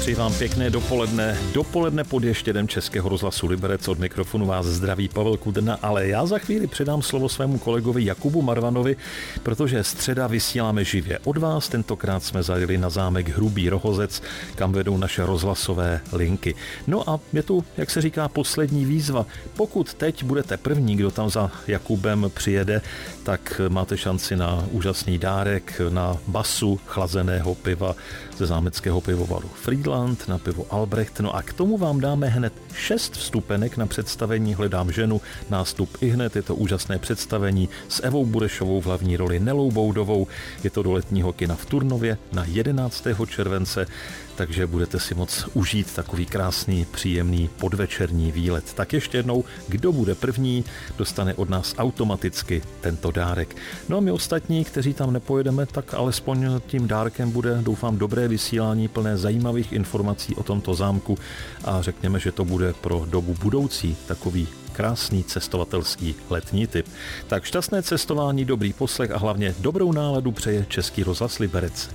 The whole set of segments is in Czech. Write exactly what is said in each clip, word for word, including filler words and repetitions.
Přeji vám pěkné dopoledne. Dopoledne pod ještědem Českého rozhlasu Liberec. Od mikrofonu vás zdraví Pavel Kudrna, ale já za chvíli předám slovo svému kolegovi Jakubu Marvanovi, protože středa vysíláme živě od vás. Tentokrát jsme zajeli na zámek Hrubý Rohozec, kam vedou naše rozhlasové linky. No a je tu, jak se říká, poslední výzva. Pokud teď budete první, kdo tam za Jakubem přijede, tak máte šanci na úžasný dárek, na basu chlazeného piva ze zámeckého pivovaru Friedland, na pivo Albrecht. No a k tomu vám dáme hned šest vstupenek na představení Hledám ženu, nástup ihned. Je to úžasné představení s Evou Burešovou v hlavní roli, Nelou Boudovou. Je to do letního kina v Turnově na jedenáctého července, takže budete si moc užít takový krásný, příjemný podvečerní výlet. Tak ještě jednou, kdo bude první, dostane od nás automaticky tento dárek. No a my ostatní, kteří tam nepojedeme, tak alespoň tím dárkem bude, doufám, dobré vysílání plné zajímavých informací o tomto zámku a řekněme, že to bude pro dobu budoucí takový krásný cestovatelský letní tip. Tak šťastné cestování, dobrý poslech a hlavně dobrou náladu přeje Český rozhlas Liberec.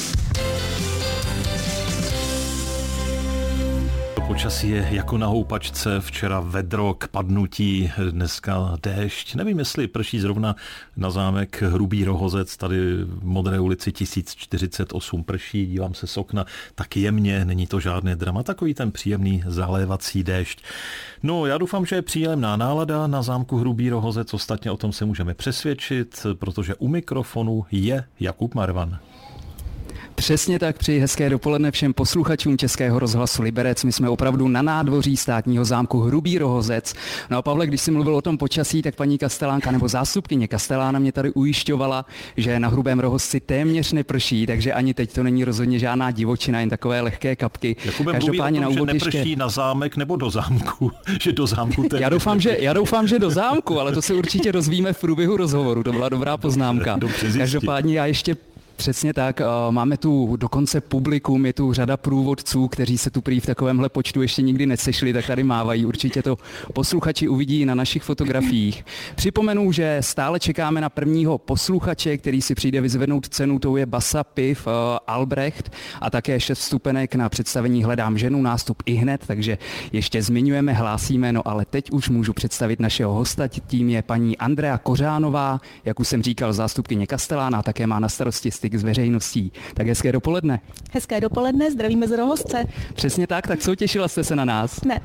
Počasí je jako na houpačce, včera vedro k padnutí, dneska déšť. Nevím, jestli prší zrovna na zámek Hrubý Rohozec, tady v Modré ulici tisíc čtyřicet osm prší, dívám se z okna, tak jemně, není to žádné drama, takový ten příjemný zalévací déšť. No, já doufám, že je příjemná nálada na zámku Hrubý Rohozec, ostatně o tom se můžeme přesvědčit, protože u mikrofonu je Jakub Marvan. Přesně tak, přeji hezké dopoledne všem posluchačům Českého rozhlasu Liberec. My jsme opravdu na nádvoří státního zámku Hrubý Rohozec. No a Pavle, když jsi mluvil o tom počasí, tak paní Kastelánka nebo zástupkyně Kastelána mě tady ujišťovala, že na Hrubém Rohozci téměř neprší, takže ani teď to není rozhodně žádná divočina, jen takové lehké kapky. Jakubem Každopádně mluví o tom, na úvod že neprší ještě... na zámek nebo do zámku, že do zámku téměř. Já doufám, že, já doufám, že do zámku, ale to se určitě rozvíme v průběhu rozhovoru. To byla dobrá poznámka. Každopádně já ještě Přesně tak, máme tu dokonce publikum, je tu řada průvodců, kteří se tu prý v takovémhle počtu ještě nikdy nesešli, tak tady mávají, určitě to posluchači uvidí na našich fotografiích. Připomenu, že stále čekáme na prvního posluchače, který si přijde vyzvednout cenu, to je basa piv Albrecht a také šest vstupenek na představení Hledám ženu, nástup ihned, takže ještě zmiňujeme, hlásíme, no ale teď už můžu představit našeho hosta, tím je paní Andrea Kořánová, jak už jsem říkal, zástupkyně Kastelána, také má na starosti styk s veřejností. Tak hezké dopoledne. Hezké dopoledne, zdravíme z Rohozce. Přesně tak, tak co, těšila jste se na nás? Ne.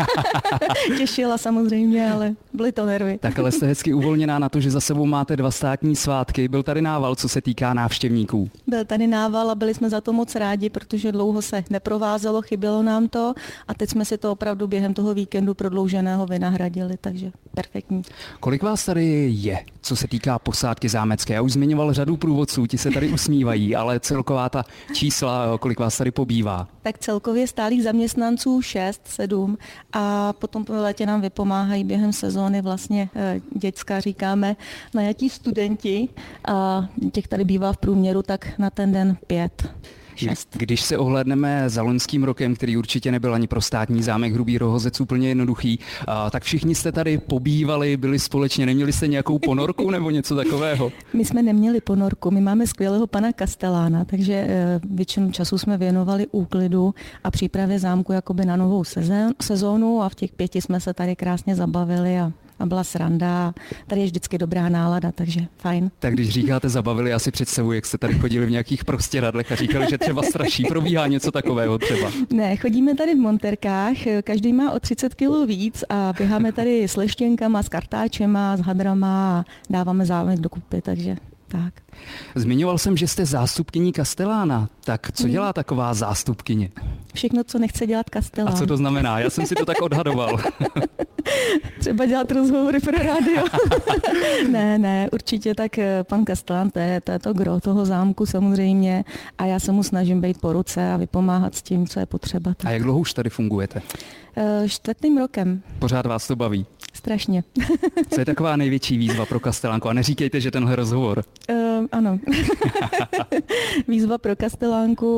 Těšila samozřejmě, ale byly to nervy. Tak ale jste hezky uvolněná na to, že za sebou máte dva státní svátky. Byl tady nával, co se týká návštěvníků? Byl tady nával a byli jsme za to moc rádi, protože dlouho se neprovázelo, chybělo nám to a teď jsme si to opravdu během toho víkendu prodlouženého vynahradili, takže perfektní. Kolik vás tady je, co se týká posádky zámecké? Já už zmiňoval řadu průvodců, ti se tady usmívají, ale celková ta čísla, kolik vás tady pobývá? Tak celkově stálých zaměstnanců šest, sedm a potom po létě nám vypomáhají během sezóny vlastně děcka, říkáme, najatí studenti a těch tady bývá v průměru tak na ten den pět. Šest. Když se ohlédneme za loňským rokem, který určitě nebyl ani pro státní zámek Hrubý Rohozec úplně jednoduchý, a, tak všichni jste tady pobývali, byli společně, neměli jste nějakou ponorku nebo něco takového? My jsme neměli ponorku, my máme skvělého pana Kastelána, takže e, většinu času jsme věnovali úklidu a přípravě zámku jakoby na novou sezón, sezónu a v těch pěti jsme se tady krásně zabavili a a byla sranda. Tady je vždycky dobrá nálada, takže fajn. Tak když říkáte zabavili, já si představuji, jak jste tady chodili v nějakých prostěradlech a říkali, že třeba straší. Probíhá něco takového třeba? Ne, chodíme tady v monterkách, každý má o třicet kilogramů víc a běháme tady s leštěnkama, s kartáčema, s hadrama a dáváme zámek dokupy, takže tak. Zmiňoval jsem, že jste zástupkyní Kastelána. Tak co dělá taková zástupkyně? Všechno, co nechce dělat Kastelán. A co to znamená? Já jsem si to tak odhadoval. Třeba dělat rozhovory pro rádio. ne, ne, určitě tak pan Kastelán, to je, to je to gro toho zámku samozřejmě a já se mu snažím být po ruce a vypomáhat s tím, co je potřeba. Tak. A jak dlouho už tady fungujete? Čtvrtým rokem. Pořád vás to baví? Strašně. Co je taková největší výzva pro Kastelánku? A neříkejte, že tenhle rozhovor. Uh, ano. Výzva pro Kastelánku,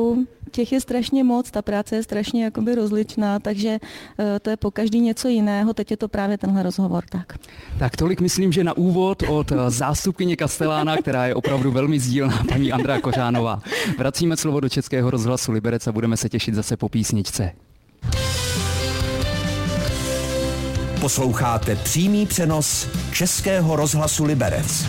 těch je strašně moc, ta práce je strašně jakoby rozličná, takže to je po každý něco jiného, teď je to právě tenhle rozhovor. Tak, tak tolik myslím, že na úvod od zástupkyně Kastelána, která je opravdu velmi sdílná, paní Andrea Kořánová. Vracíme slovo do Českého rozhlasu Liberec a budeme se těšit zase po písničce. Posloucháte přímý přenos Českého rozhlasu Liberec.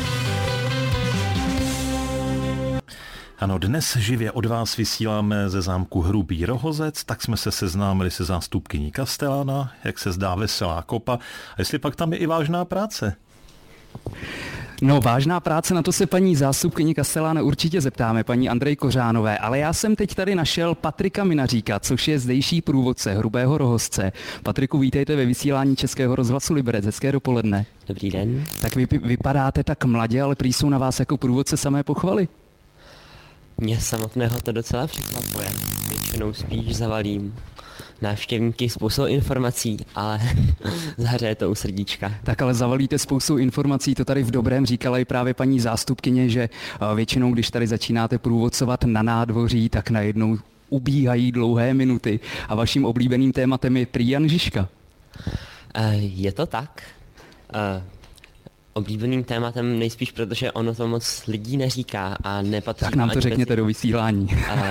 Ano, dnes živě od vás vysíláme ze zámku Hrubý Rohozec, tak jsme se seznámili se zástupkyní Kastelána, jak se zdá veselá kopa, a jestli pak tam je i vážná práce. No, vážná práce, na to se paní zástupkyni Kastelána určitě zeptáme, paní Andreji Kořánové, ale já jsem teď tady našel Patrika Minaříka, což je zdejší průvodce Hrubého Rohozce. Patriku, vítejte ve vysílání Českého rozhlasu Liberec, hezké dopoledne. Dobrý den. Tak vy vypadáte tak mladě, ale prý jsou na vás jako průvodce samé pochvaly. Mě samotného to docela překvapuje. Většinou spíš zavalím návštěvníky spoustou informací, ale zahřeje to u srdíčka. Tak ale zavalíte spoustou informací, to tady v dobrém říkala i právě paní zástupkyně, že většinou, když tady začínáte průvodcovat na nádvoří, tak najednou ubíhají dlouhé minuty a vaším oblíbeným tématem je prý Jan Žižka. Je to tak. Oblíbeným tématem nejspíš, protože ono to moc lidí neříká a nepatří. Tak nám to řekněte do vysílání.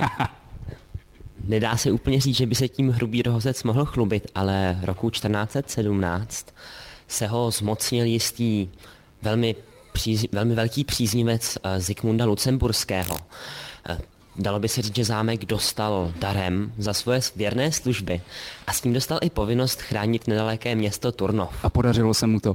Nedá se úplně říct, že by se tím Hrubý Rohozec mohl chlubit, ale roku čtrnáct set sedmnáct se ho zmocnil jistý velmi, příz, velmi velký příznivec Zikmunda Lucemburského. Dalo by se říct, že zámek dostal darem za svoje věrné služby a s tím dostal i povinnost chránit nedaleké město Turnov. A podařilo se mu to?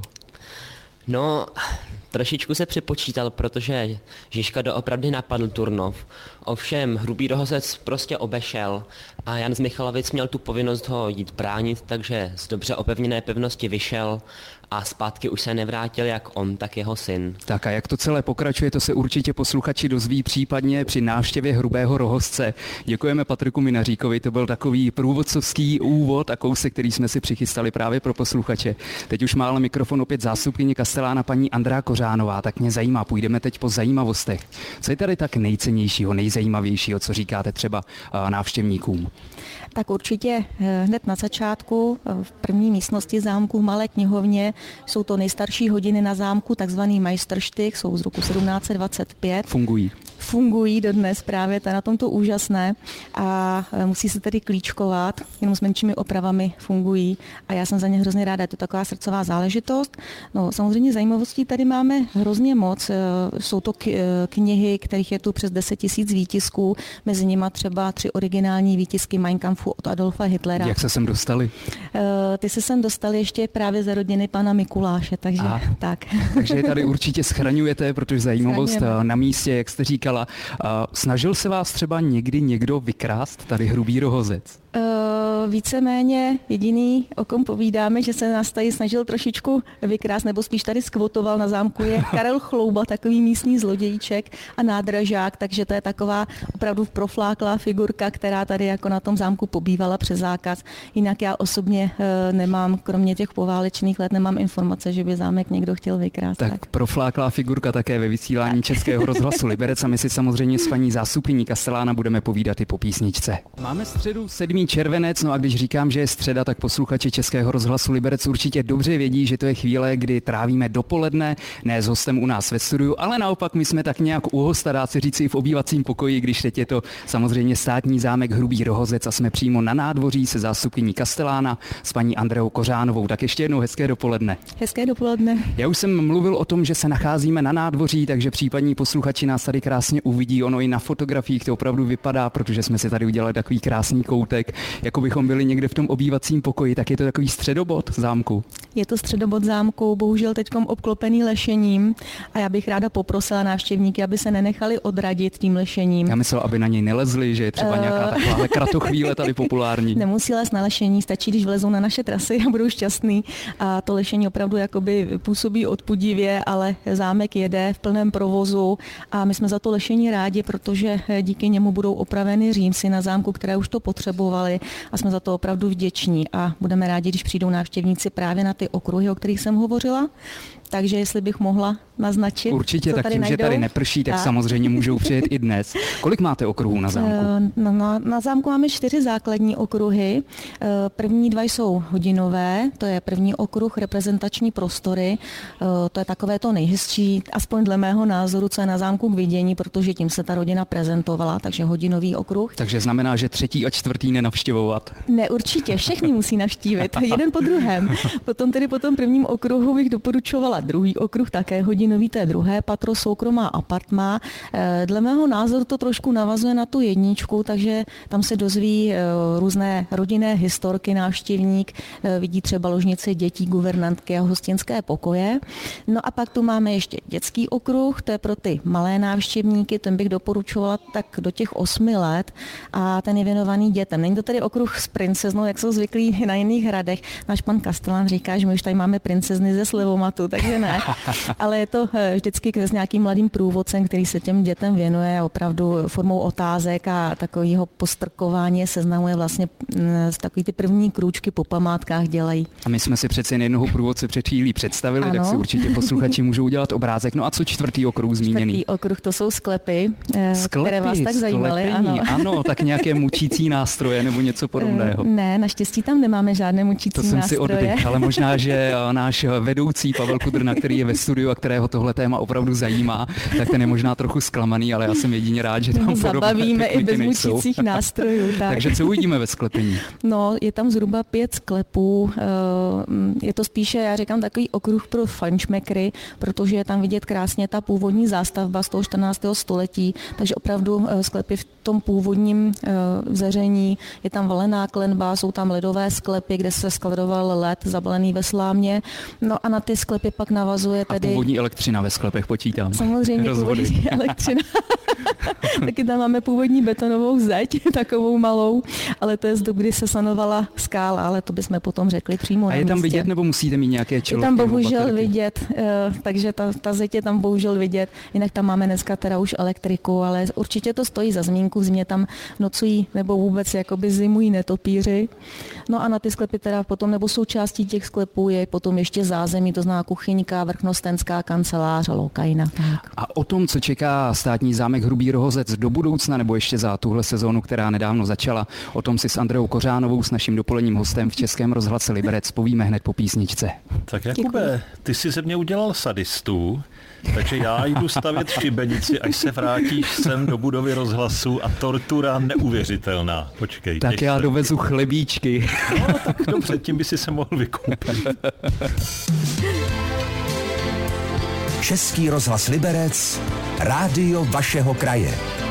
No, trošičku se přepočítal, protože Žižka doopravdy napadl Turnov. Ovšem Hrubý Rohozec prostě obešel a Jan z Michalovic měl tu povinnost ho jít bránit, takže z dobře opevněné pevnosti vyšel a zpátky už se nevrátil jak on, tak jeho syn. Tak a jak to celé pokračuje, to se určitě posluchači dozví případně při návštěvě Hrubého Rohozce. Děkujeme Patriku Minaříkovi, to byl takový průvodcovský úvod a kousek, který jsme si přichystali právě pro posluchače. Teď už má ale mikrofon opět zástupkyně Kastelána paní Andrea Kořánová, tak mě zajímá, půjdeme teď po zajímavostech. Co je tady tak nejcennějšího, nejzajímavějšího, co říkáte třeba návštěvníkům? Tak určitě hned na začátku v první místnosti zámku v Malé knihovně jsou to nejstarší hodiny na zámku, takzvaný Majstrštych, jsou z roku sedmnáct set dvacet pět. Fungují. Fungují dodnes právě, to je na tom to úžasné a musí se tedy klíčkovat, jenom s menšími opravami fungují a já jsem za ně hrozně ráda, je to taková srdcová záležitost. No samozřejmě zajímavostí tady máme hrozně moc, jsou to knihy, kterých je tu přes deset tisíc výtisků, mezi nimi třeba tři originální výtisky Mein Kampfu od Adolfa Hitlera. Jak se sem dostali? Ty se sem dostali ještě právě za rodiny pana Mikuláše, takže a, tak. Takže tady určitě schraňujete, protože zajímavost Schraňujeme. Na místě, jak jste říkala. Snažil se vás třeba někdy někdo vykrást tady Hrubý Rohozec? Uh, víceméně jediný, o kom povídáme, že se nás tady snažil trošičku vykrást, nebo spíš tady skvotoval na zámku, je Karel Chlouba, takový místní zlodějíček a nádražák, takže to je taková opravdu profláklá figurka, která tady jako na tom zámku pobývala přes zákaz. Jinak já osobně uh, nemám, kromě těch poválečných let, nemám informace, že by zámek někdo chtěl vykrást. Tak, tak. Profláklá figurka také ve vysílání Českého rozhlasu Liberec a my si samozřejmě s paní zástupkyní Kastelána budeme povídat i po písničce. Máme středu sedmý červenec, no a když říkám, že je středa, tak posluchači Českého rozhlasu Liberec určitě dobře vědí, že to je chvíle, kdy trávíme dopoledne, ne s hostem u nás ve studiu, ale naopak my jsme tak nějak u hosta, dá se říci, i v obývacím pokoji, když teď je to samozřejmě státní zámek Hrubý Rohozec a jsme přímo na nádvoří se zástupkyní Kastelána s paní Andreou Kořánovou. Tak ještě jednou hezké dopoledne. Hezké dopoledne. Já už jsem mluvil o tom, že se nacházíme na nádvoří, takže případní posluchači nás tady krásně uvidí. Ono i na fotografiích to opravdu vypadá, protože jsme si tady udělali takový krásný koutek, jako bychom byli někde v tom obývacím pokoji, tak je to takový středobod zámku. Je to středobod zámku, bohužel teďkom obklopený lešením a já bych ráda poprosila návštěvníky, aby se nenechali odradit tím lešením. Já myslel, aby na něj nelezli, že je třeba nějaká taková kratochvíle tady populární. Nemusí lézt na lešení, stačí, když vlezou na naše trasy a budou šťastný. A to lešení opravdu jakoby působí odpudivě, ale zámek jede v plném provozu a my jsme za to lešení rádi, protože díky němu budou opraveny římsy na zámku, které už to potřebovali a jsme za to opravdu vděční a budeme rádi, když přijdou návštěvníci právě na ty okruhy, o kterých jsem hovořila. takže jestli bych mohla naznačit. Určitě, co tak tady tím, najdou. že tady neprší, tak, tak samozřejmě můžou přijet i dnes. Kolik máte okruhů na zámku? Na, na, na zámku máme čtyři základní okruhy. První dva jsou hodinové, to je první okruh reprezentační prostory, to je takové to nejhezčí, aspoň dle mého názoru, co je na zámku k vidění, protože tím se ta rodina prezentovala, takže hodinový okruh. Takže znamená, že třetí a čtvrtý nenavštěvovat? Ne, určitě, všechny musí navštívit, jeden po druhém. Potom tedy po tom prvním okruhu bych doporučovala druhý okruh, také hodinový, to je druhé patro, soukromá apartmá. Dle mého názoru to trošku navazuje na tu jedničku, takže tam se dozví různé rodinné historky návštěvník, vidí třeba ložnici dětí, guvernantky a hostinské pokoje. No a pak tu máme ještě dětský okruh, to je pro ty malé návštěvníky, ten bych doporučovala tak do těch osmi let a ten je věnovaný dětem. Není to tedy okruh s princeznou, jak jsou zvyklí na jiných hradech. Náš pan Kastelán říká, že my už tady máme princezny ze slivomatu, takže ne. Ale je to vždycky s nějakým mladým průvodcem, který se těm dětem věnuje a opravdu formou otázek a takového postrkování seznamuje vlastně z takový ty první krůčky po památkách dělají. A my jsme si přece jen jednoho průvodce před chvílí představili, ano. Tak si určitě posluchači můžou udělat obrázek. No a co čtvrtý okruh zmíněný? Čtvrtý okruh, to jsou sklepy, sklepy které vás tak zajímaly. Ano. ano, tak nějaké mučící nástroje nebo něco podobného. Ne, naštěstí tam nemáme žádné mučící to jsem nástroje. Si oddych, ale možná, že náš vedoucí Pavel Kudrna, který je ve studiu a kterého tohle téma opravdu zajímá, tak ten je možná trochu zklamaný, ale já jsem jedině rád, že tam zabavíme i bez mučících nástrojů. Tak. Takže co uvidíme ve sklepení? No, je tam zhruba pět sklepů. Je to spíše, já říkám, takový okruh pro fančmekry, protože je tam vidět krásně ta původní zástavba z toho čtrnáctého století, takže opravdu sklepy v tom původním vzeření, je tam valená klenba, jsou tam ledové sklepy, kde se skladoval led zabalený ve slámě. No a na ty sklepy pak navazuje tedy... A původní elektřina ve sklepech počítám. Samozřejmě původní elektřina. Taky tam máme původní betonovou zeď, takovou malou, ale to je z doby, kdy se sanovala skála, ale to bychom potom řekli přímo. A je tam vidět, nebo musíte mít nějaké čelovky? Je tam bohužel vidět, takže ta, ta zeď je tam bohužel vidět, jinak tam máme dneska teda už elektriku, ale určitě to stojí za zmínku, v zimě tam nocují nebo vůbec jakoby zimují netopíři. No a na ty sklepy teda potom, nebo součástí těch sklepů je potom ještě zázemí, to znamená kuchyňka, vrchnostenská kancelář a lokajna. Tak. A o tom, co čeká státní zámek Hrubý Rohozec do budoucna nebo ještě za tuhle sezónu, která nedávno začala, o tom si s Andreou Kořánovou, s naším dopoledním hostem v Českém rozhlase Liberec, povíme hned po písničce. Tak Jakube, ty jsi ze mě udělal sadistu, takže já jdu stavět šibenici, až se vrátíš sem do budovy rozhlasu a tortura neuvěřitelná. Počkej. Tak já dovezu chlebíčky. No tak dobře, tím by si se mohl vykoupit. Český rozhlas Liberec, rádio vašeho kraje.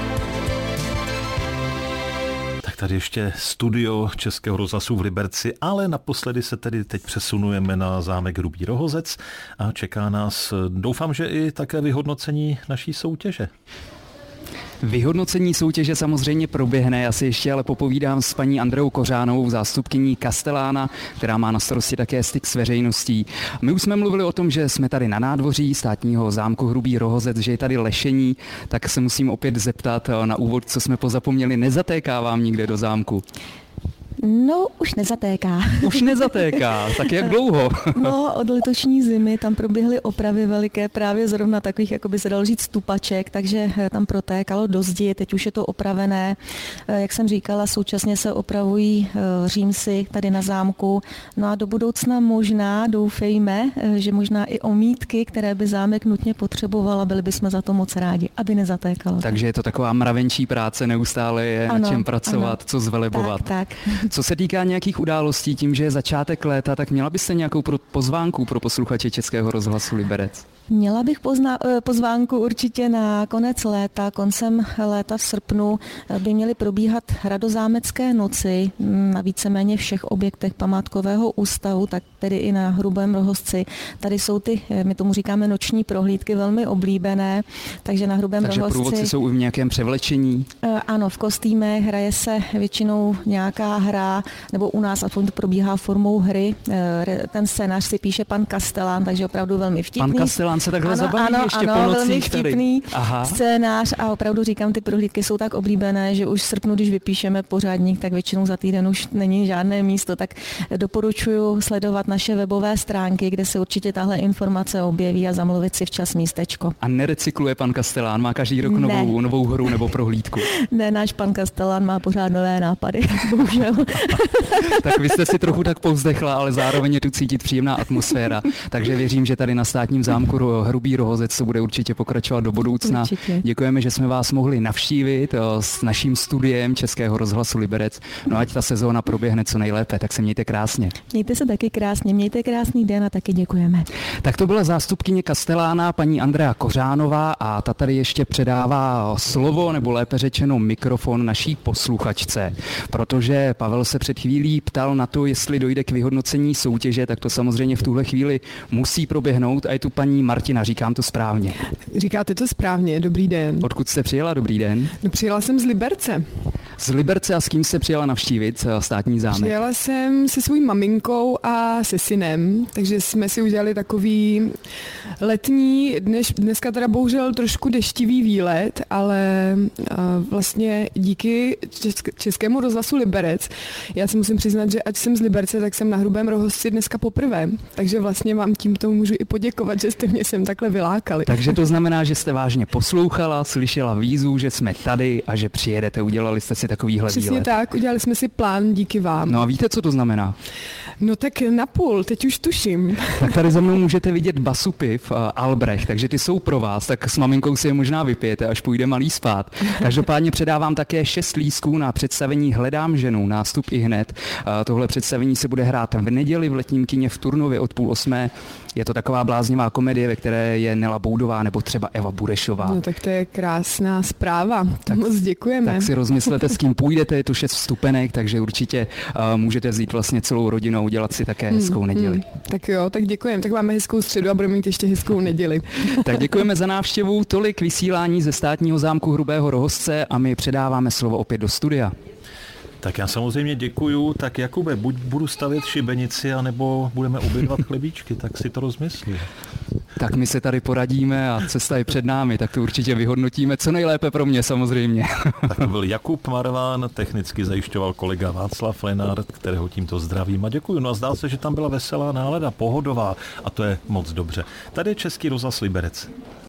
Tak tady ještě studio Českého rozhlasu v Liberci, ale naposledy se tedy teď přesunujeme na zámek Hrubý Rohozec a čeká nás, doufám, že i také vyhodnocení naší soutěže. Vyhodnocení soutěže samozřejmě proběhne, já si ještě ale popovídám s paní Andreou Kořánovou, zástupkyní Kastelána, která má na starosti také styk s veřejností. My už jsme mluvili o tom, že jsme tady na nádvoří státního zámku Hrubý Rohozec, že je tady lešení, tak se musím opět zeptat na úvod, co jsme pozapomněli, nezatéká vám nikde do zámku? No, už nezatéká. Už nezatéká, tak jak dlouho? No, od letošní zimy tam proběhly opravy veliké, právě zrovna takových, jako by se dalo říct, stupaček, takže tam protékalo do zdi, teď už je to opravené. Jak jsem říkala, současně se opravují římsy tady na zámku. No a do budoucna možná, doufejme, že možná i omítky, které by zámek nutně potřeboval, a byli bychom za to moc rádi, aby nezatékalo. Takže je to taková mravenčí práce, neustále je ano, na čem pracovat, ano, co zvelebovat. Tak, tak. Co se týká nějakých událostí, tím, že je začátek léta, tak měla byste nějakou pro pozvánku pro posluchače Českého rozhlasu Liberec? Měla bych pozna, pozvánku určitě na konec léta, koncem léta v srpnu by měly probíhat Hradozámecké noci na víceméně všech objektech památkového ústavu, tak tedy i na Hrubém Rohozci. Tady jsou ty, my tomu říkáme noční prohlídky, velmi oblíbené, takže na Hrubém takže Rohozci... Takže průvodci jsou i v nějakém převlečení? Ano, v kostýmech, hraje se většinou nějaká hra, nebo u nás aspoň to probíhá formou hry. Ten scénář si píše pan Kastelán, takže opravdu velmi vtipný. Pan Kastelán Kastelán se takhle ano, zabaví ano, ještě ano, po nocích velmi tady. vtipný Aha. scénář a opravdu říkám, ty prohlídky jsou tak oblíbené, že už v srpnu, když vypíšeme pořádník, tak většinou za týden už není žádné místo, tak doporučuji sledovat naše webové stránky, kde se určitě tahle informace objeví a zamluvit si včas místečko. A nerecykluje pan Kastelán, má každý rok novou, novou hru nebo prohlídku? Ne, náš pan Kastelán má pořád nové nápady, bohužel. Tak vy jste si trochu tak povzdechla, ale zároveň je tu cítit příjemná atmosféra, takže věřím, že tady na Státním zámku Hrubý Rohozec to bude určitě pokračovat do budoucna. Určitě. Děkujeme, že jsme vás mohli navštívit s naším studiem Českého rozhlasu Liberec. No ať ta sezóna proběhne co nejlépe, tak se mějte krásně. Mějte se taky krásně, mějte krásný den a taky děkujeme. Tak to byla zástupkyně Kastelána, paní Andrea Kořánová, a ta tady ještě předává slovo, nebo lépe řečeno mikrofon naší posluchačce, protože Pavel se před chvílí ptal na to, jestli dojde k vyhodnocení soutěže, tak to samozřejmě v tuhle chvíli musí proběhnout a je tu paní Martina, říkám to správně. Říkáte to správně, dobrý den. Odkud jste přijela, dobrý den? No, přijela jsem z Liberce. Z Liberce, a s kým jste přijela navštívit Státní zámek? Přijela jsem se svojí maminkou a se synem, takže jsme si udělali takový letní, dnes, dneska teda bohužel trošku deštivý výlet, ale uh, vlastně díky česk, Českému rozhlasu Liberec, já si musím přiznat, že ať jsem z Liberce, tak jsem na Hrubém Rohozci dneska poprvé, takže vlastně vám tímto můžu i poděkovat, že jste mě sem takhle vylákali. Takže to znamená, že jste vážně poslouchala, slyšela výzvu, že jsme tady a že přijedete, udělali jste si takovýhle Přesně výlet. tak, udělali jsme si plán díky vám. No a víte, co to znamená? No tak napůl, teď už tuším. Tak tady za mnou můžete vidět basu piv uh, Albrecht, takže ty jsou pro vás, tak s maminkou si je možná vypijete, až půjde malý spát. Každopádně předávám také šest lístků na představení Hledám ženu, nástup i hned. Uh, tohle představení se bude hrát v neděli v Letním kině v Turnově od půl osmé. Je to taková bláznivá komedie, ve které je Nela Boudová nebo třeba Eva Burešová. No tak to je krásná zpráva, tak, moc děkujeme. Tak si rozmyslete, s kým půjdete, je to šest vstupenek, takže určitě uh, můžete vzít vlastně celou rodinu a udělat si také hezkou hmm, neděli. Hmm. Tak jo, tak děkujeme, tak máme hezkou středu a budeme mít ještě hezkou neděli. Tak děkujeme za návštěvu, tolik vysílání ze Státního zámku Hrubého Rohozce a my předáváme slovo opět do studia. Tak já samozřejmě děkuju. Tak Jakube, buď budu stavět šibenici, anebo budeme obědvat chlebíčky, tak si to rozmyslí. Tak my se tady poradíme a cesta je před námi, tak to určitě vyhodnotíme co nejlépe pro mě samozřejmě. Tak to byl Jakub Marván, technicky zajišťoval kolega Václav Lenart, kterého tímto zdravím a děkuju. No a zdá se, že tam byla veselá nálada, pohodová a to je moc dobře. Tady je Český rozhlas Liberec.